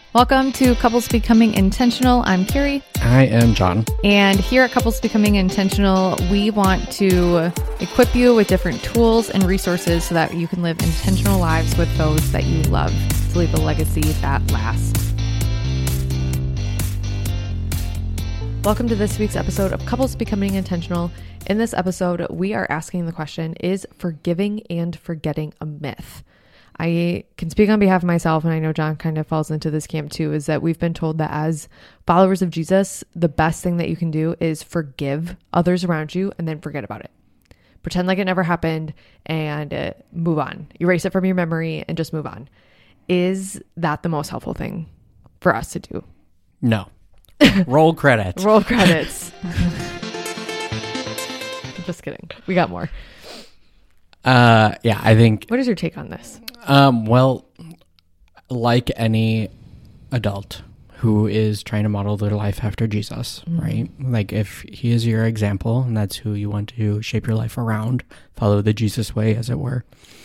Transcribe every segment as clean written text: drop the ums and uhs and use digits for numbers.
Welcome to Couples Becoming Intentional. I'm Carrie. I am John. And here at Couples Becoming Intentional, we want to equip you with different tools and resources so that you can live intentional lives with those that you love to leave a legacy that lasts. Welcome to this week's episode of Couples Becoming Intentional. In this episode, we are asking the question, is forgiving and forgetting a myth? I can speak on behalf of myself, and I know John kind of falls into this camp too, is that we've been told that as followers of Jesus, the best thing that you can do is forgive others around you and then forget about it. Pretend like it never happened and move on. Erase it from your memory and just move on. Is that the most helpful thing for us to do? No. Roll credits. Roll credits. Just kidding. We got more. Yeah, I think... What is your take on this? Well, like any adult who is trying to model their life after Jesus, right? Like if he is your example and that's who you want to shape your life around, follow the Jesus way, as it were.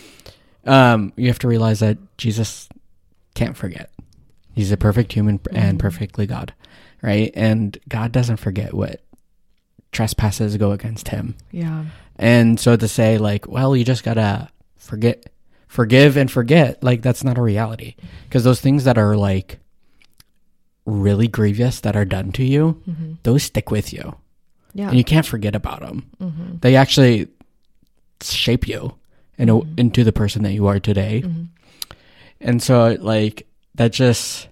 You have to realize that Jesus can't forget. He's a perfect human and perfectly God, right? And God doesn't forget what trespasses go against him. Yeah. And so to say like, well, you just gotta forgive and forget, like that's not a reality, because those things that are like really grievous that are done to you, those stick with you. Yeah. And you can't forget about them. They actually shape you into the person that you are today. And so like that just,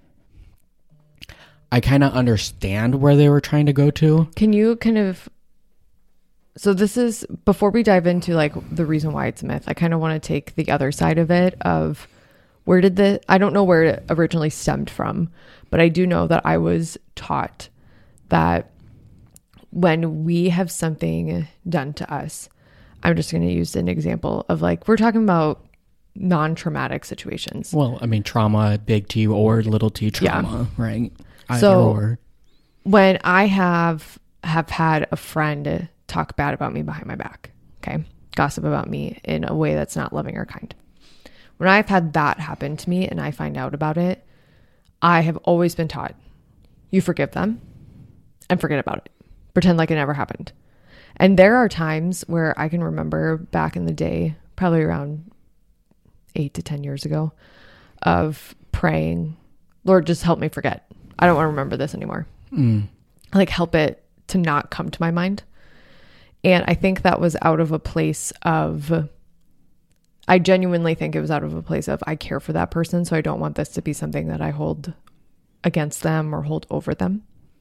I kind of understand where they were trying to go to. Can you kind of, so this is, before we dive into like the reason why it's a myth, I kind of want to take the other side of it of I don't know where it originally stemmed from, but I do know that I was taught that when we have something done to us, I'm just going to use an example of like, we're talking about non-traumatic situations. Well, I mean, trauma, big T or little t trauma, right? So when I have had a friend talk bad about me behind my back, okay, gossip about me in a way that's not loving or kind. When I've had that happen to me and I find out about it, I have always been taught, you forgive them and forget about it. Pretend like it never happened. And there are times where I can remember back in the day, probably around 8 to 10 years ago, of praying, Lord, just help me forget. I don't want to remember this anymore. Like help it to not come to my mind. And I think that was out of a place of, I genuinely think it was out of a place of, I care for that person, so I don't want this to be something that I hold against them or hold over them.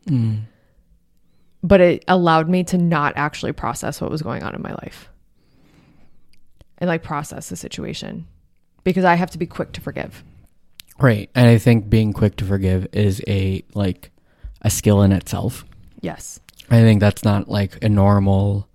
But it allowed me to not actually process what was going on in my life. And like process the situation. Because I have to be quick to forgive. Right. And I think being quick to forgive is a skill in itself. Yes. I think that's not like a normal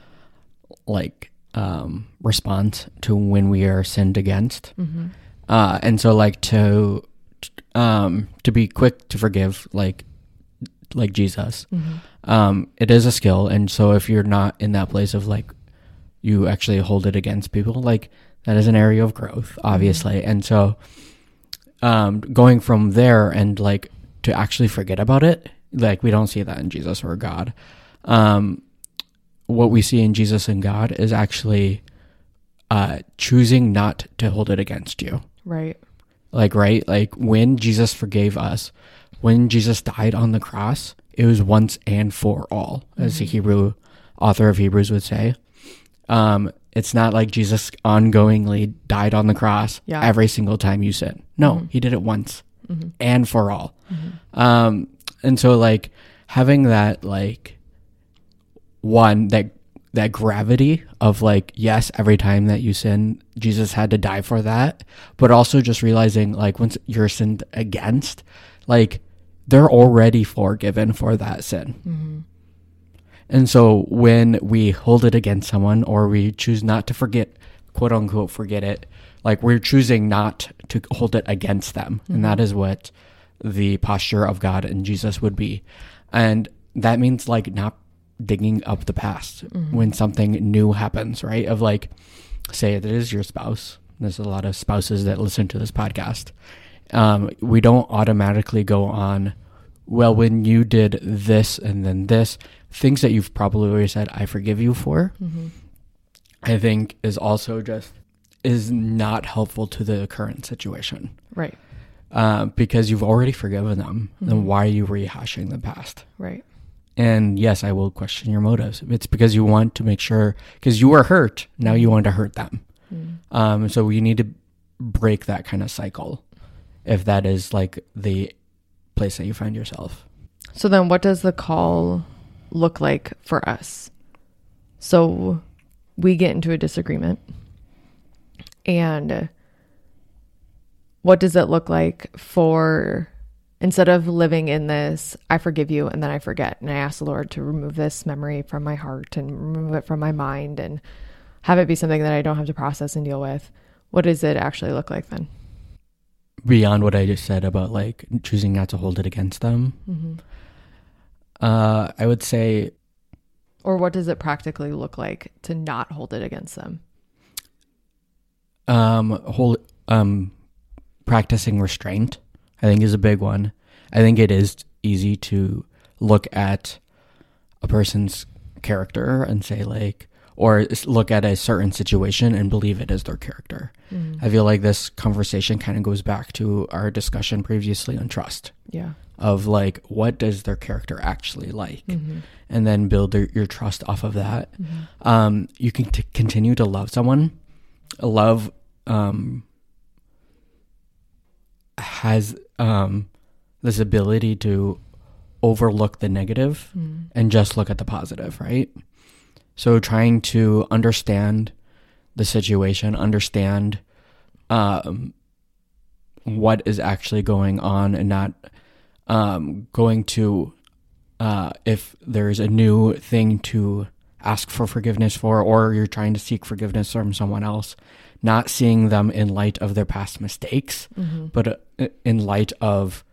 response to when we are sinned against. And so like to be quick to forgive like Jesus, it is a skill. And so if you're not in that place of like you actually hold it against people, like that is an area of growth, obviously. And so going from there and like to actually forget about it, like we don't see that in Jesus or God. What we see in Jesus and God is actually choosing not to hold it against you. Right. Like when Jesus forgave us, when Jesus died on the cross, it was once and for all, as the author of Hebrews would say. It's not like Jesus ongoingly died on the cross every single time you sin. No, he did it once and for all. And so like having that like one, that gravity of like, yes, every time that you sin, Jesus had to die for that, but also just realizing like once you're sinned against, like they're already forgiven for that sin. And so when we hold it against someone or we choose not to forget, quote unquote, forget it, like we're choosing not to hold it against them. And that is what the posture of God and Jesus would be. And that means like not digging up the past when something new happens, right? Of like, say it is your spouse. There's a lot of spouses that listen to this podcast. We don't automatically go on, well, when you did this and then this, things that you've probably already said, I forgive you for, I think is also just is not helpful to the current situation. Right. Because you've already forgiven them. Then why are you rehashing the past? Right. And yes, I will question your motives. It's because you want to make sure, because you were hurt, now you want to hurt them. So you need to break that kind of cycle if that is like the place that you find yourself. So then what does the call look like for us? So we get into a disagreement, and what does it look like for, instead of living in this, I forgive you and then I forget, and I ask the Lord to remove this memory from my heart and remove it from my mind and have it be something that I don't have to process and deal with, what does it actually look like then? Beyond what I just said about like choosing not to hold it against them, I would say, or what does it practically look like to not hold it against them? Practicing restraint, I think, is a big one. I think it is easy to look at a person's character and say like, or look at a certain situation and believe it is their character. I feel like this conversation kind of goes back to our discussion previously on trust. Yeah. Of like, what does their character actually like? And then build your trust off of that. You can continue to love someone. Love has this ability to overlook the negative and just look at the positive, right? So trying to understand the situation, understand what is actually going on, and not going to, if there's a new thing to ask for forgiveness for, or you're trying to seek forgiveness from someone else, not seeing them in light of their past mistakes, but in light of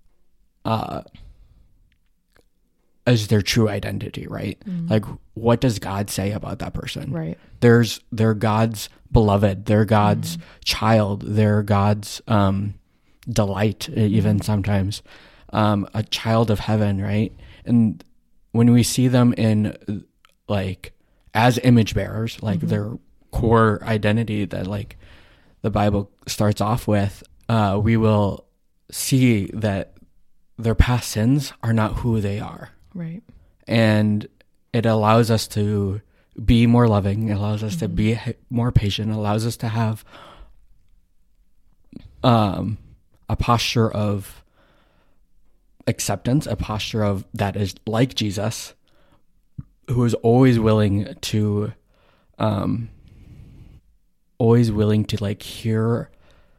as their true identity, right? Like, what does God say about that person? Right. They're God's beloved. They're God's child. They're God's delight, even sometimes. A child of heaven, right? And when we see them in like as image bearers, like their core identity that like the Bible starts off with, we will see that their past sins are not who they are. Right. And it allows us to be more loving. It allows us to be more patient. It allows us to have a posture of acceptance, a posture of that is like Jesus, who is always willing to like hear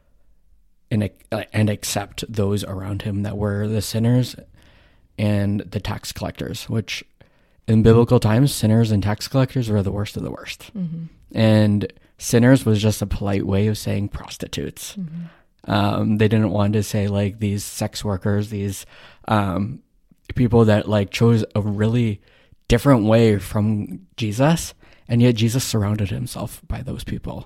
and accept those around him that were the sinners and the tax collectors, which in biblical times, sinners and tax collectors were the worst of the worst. And sinners was just a polite way of saying prostitutes. They didn't want to say like these sex workers, these people that like chose a really different way from Jesus, and yet Jesus surrounded himself by those people.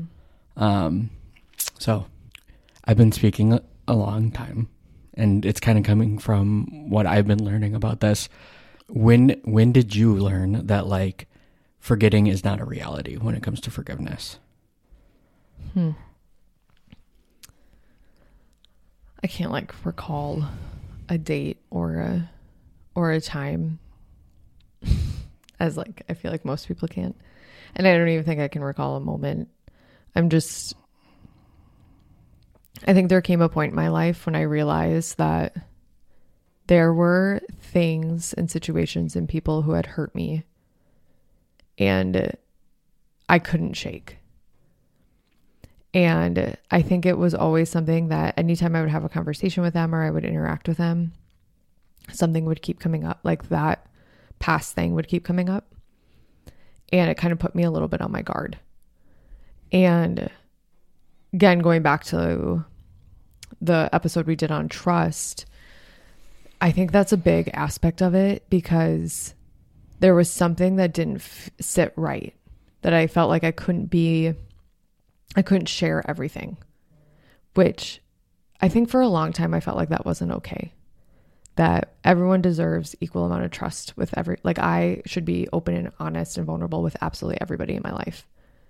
So I've been speaking a long time, and it's kind of coming from what I've been learning about this. When did you learn that like forgetting is not a reality when it comes to forgiveness? I can't like recall a date or a time as like I feel like most people can't. And I don't even think I can recall a moment. I think there came a point in my life when I realized that there were things and situations and people who had hurt me and I couldn't shake. And I think it was always something that anytime I would have a conversation with them or I would interact with them, something would keep coming up, like that past thing would keep coming up. And it kind of put me a little bit on my guard. And again, going back to the episode we did on trust, I think that's a big aspect of it, because there was something that didn't sit right, that I felt like I couldn't share everything, which I think for a long time I felt like that wasn't okay. That everyone deserves equal amount of trust with like I should be open and honest and vulnerable with absolutely everybody in my life.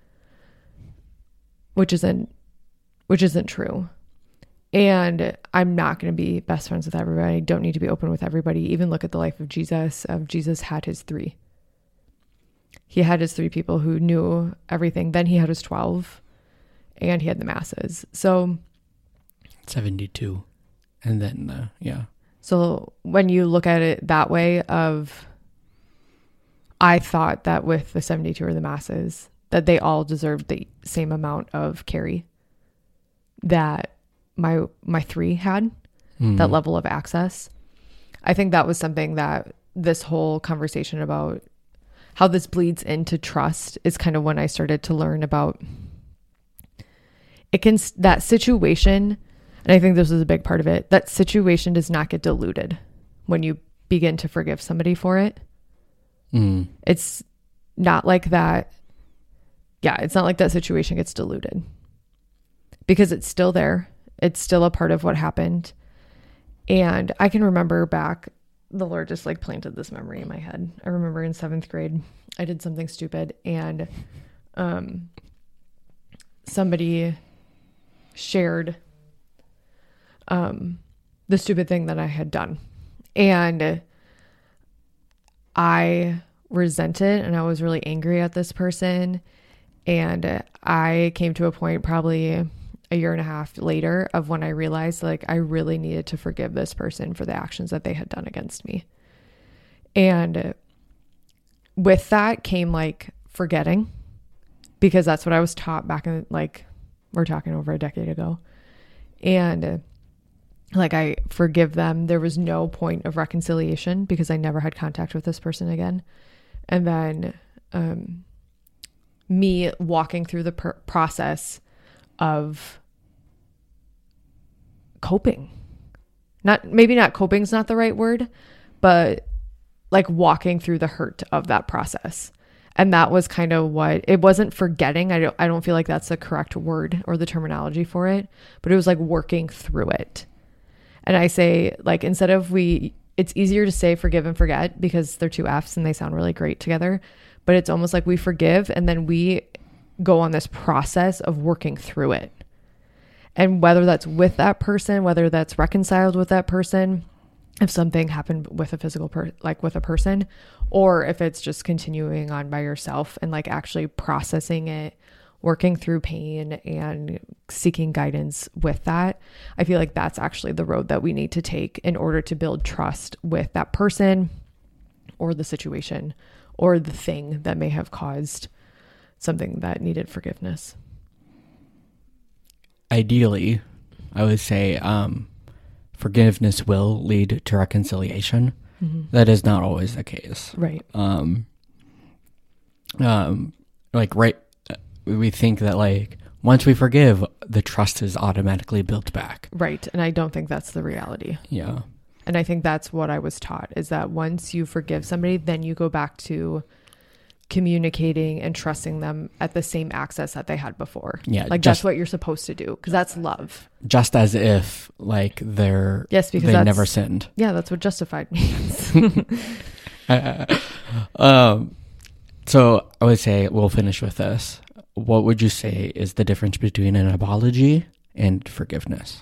Which isn't true. And I'm not going to be best friends with everybody. I don't need to be open with everybody. Even look at the life of Jesus. Jesus had his 3. He had his 3 people who knew everything. Then he had his 12 and he had the masses. So 72. And then, yeah. So when you look at it that way I thought that with the 72 or the masses, that they all deserved the same amount of carry that my 3 had, that level of access. I think that was something that this whole conversation about how this bleeds into trust is kind of when I started to learn about that situation. And I think this is a big part of it. That situation does not get diluted when you begin to forgive somebody for it. It's not like that. Yeah, it's not like that situation gets diluted because it's still there. It's still a part of what happened. And I can remember back, the Lord just like planted this memory in my head. I remember in 7th grade, I did something stupid and somebody shared the stupid thing that I had done. And I resented and I was really angry at this person. And I came to a point probably a year and a half later of when I realized like I really needed to forgive this person for the actions that they had done against me. And with that came like forgetting, because that's what I was taught back in, like, we're talking over a decade ago. And like, I forgive them. There was no point of reconciliation because I never had contact with this person again. And then me walking through the process of coping, maybe not coping is not the right word, but like walking through the hurt of that process. And that was kind of what it wasn't forgetting. I don't feel like that's the correct word or the terminology for it, but it was like working through it. And I say, like, instead of it's easier to say forgive and forget because they're 2 F's and they sound really great together, but it's almost like we forgive and then we go on this process of working through it. And whether that's with that person, whether that's reconciled with that person, if something happened with a physical like with a person, or if it's just continuing on by yourself and like actually processing it, working through pain and seeking guidance with that, I feel like that's actually the road that we need to take in order to build trust with that person or the situation or the thing that may have caused something that needed forgiveness. Ideally, I would say forgiveness will lead to reconciliation. Mm-hmm. That is not always the case. Right. We think that like once we forgive, the trust is automatically built back. Right. And I don't think that's the reality. Yeah. And I think that's what I was taught, is that once you forgive somebody, then you go back to communicating and trusting them at the same access that they had before. Yeah. Like that's what you're supposed to do, because that's love. Just as if like they never sinned. Yeah, that's what justified means. So I would say we'll finish with this. What would you say is the difference between an apology and forgiveness?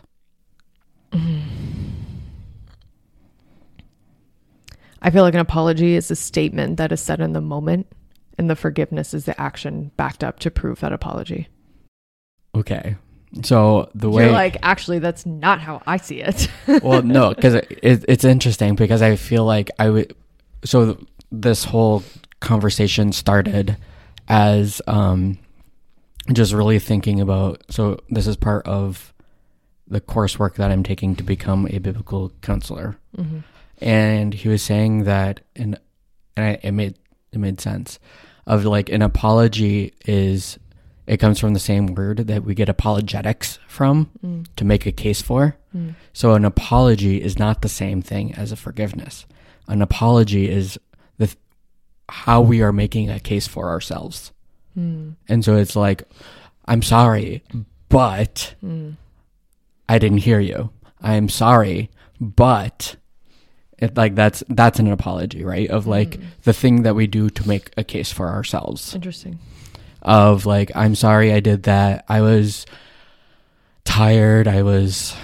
I feel like an apology is a statement that is said in the moment, and the forgiveness is the action backed up to prove that apology. Okay. So the way... You're like, actually, that's not how I see it. Well, no, because it's interesting, because I feel like So this whole conversation started as just really thinking about... So this is part of the coursework that I'm taking to become a biblical counselor. Mm-hmm. And he was saying that, and it made sense, of like an apology is, it comes from the same word that we get apologetics from, to make a case for. So an apology is not the same thing as a forgiveness. An apology is how we are making a case for ourselves. And so it's like, I'm sorry, but I didn't hear you. I'm sorry, but that's an apology, right? Of like the thing that we do to make a case for ourselves. Interesting. Of like, I'm sorry I did that. I was tired. I was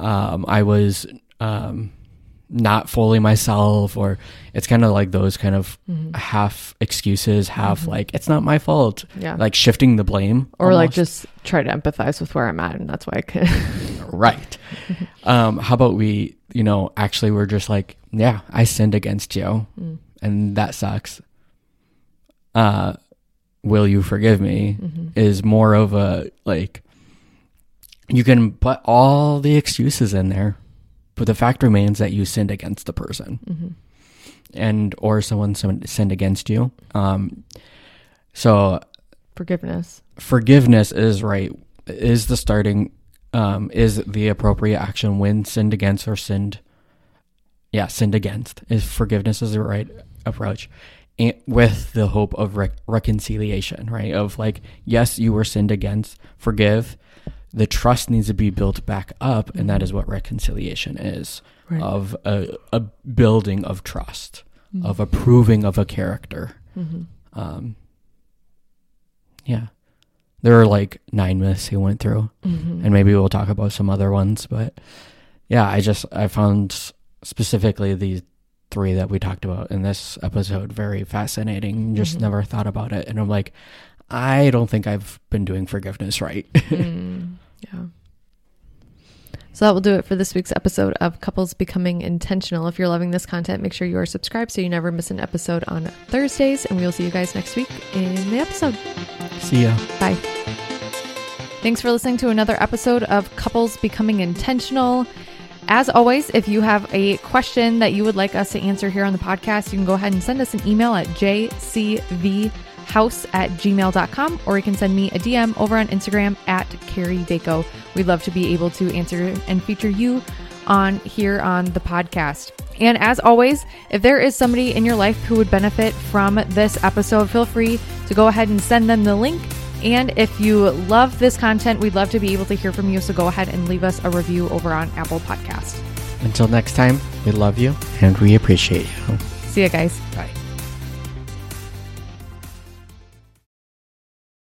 not fully myself, or it's kind of like those kind of half excuses, half like, it's not my fault. Yeah. Like shifting the blame. Or almost. like just try to empathize with where I'm at, and that's why I can. Right. How about we, actually we're just like, yeah, I sinned against you and that sucks. Will you forgive me? Is more of a like, you can put all the excuses in there, but the fact remains that you sinned against the person and or someone sinned against you. So Forgiveness is right. Is the starting, is the appropriate action when sinned against or sinned against. Is forgiveness is the right approach, and with the hope of reconciliation, right? Of like, yes, you were sinned against, forgive. The trust needs to be built back up, and that is what reconciliation is, right. Of a building of trust, of approving of a character. Yeah. There are like 9 myths he went through, and maybe we'll talk about some other ones, but yeah, I found specifically these 3 that we talked about in this episode very fascinating. Just never thought about it. And I'm like, I don't think I've been doing forgiveness right. Yeah. So that will do it for this week's episode of Couples Becoming Intentional. If you're loving this content, make sure you are subscribed so you never miss an episode on Thursdays, and we'll see you guys next week in the episode. See ya. Bye. Thanks for listening to another episode of Couples Becoming Intentional. As always, if you have a question that you would like us to answer here on the podcast, you can go ahead and send us an email at jcvhouse@gmail.com, or you can send me a DM over on Instagram at Carrie Daco. We'd love to be able to answer and feature you on here on the podcast. And as always, if there is somebody in your life who would benefit from this episode, feel free to go ahead and send them the link. And if you love this content, we'd love to be able to hear from you. So go ahead and leave us a review over on Apple Podcast. Until next time, we love you and we appreciate you. See you guys. Bye.